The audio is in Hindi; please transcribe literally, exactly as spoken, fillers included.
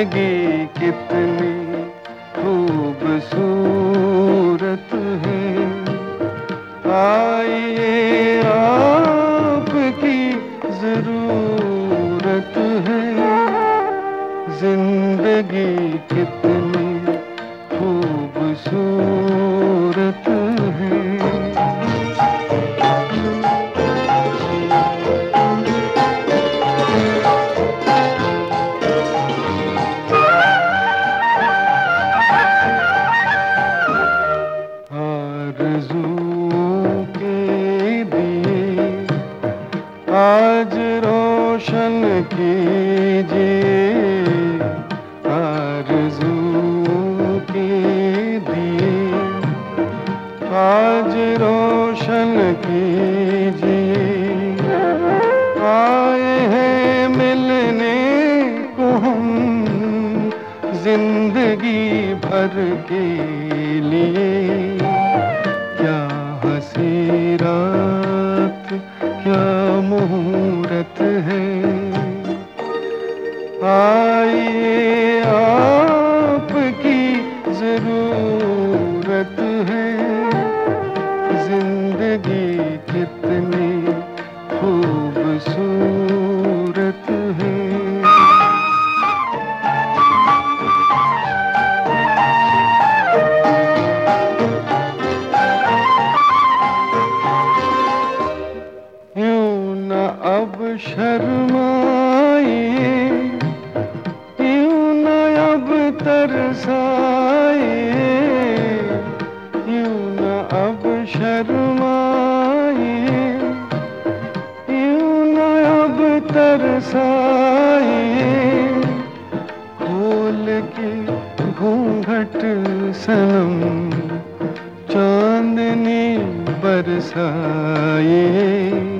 जिंदगी कितनी खूबसूरत है, आइए आपकी जरूरत है। जिंदगी कितनी खूबसूरत है। आरज़ू के दिए आज रोशन कीजिए, आरज़ू के दिए आज रोशन कीजिए। आए हैं मिलने को हम जिंदगी भर के लिए, क्या हंसी रात क्या मुहूर्त है। आइए आपकी जरूरत है। जिंदगी कितनी खूबसूरत है। अब शर्माइए, यूं न अब तरसाइए, यूं न अब शर्माइए, यूं न अब तरसाइए। खोल के घूंघट सनम चांदनी बरसाइए।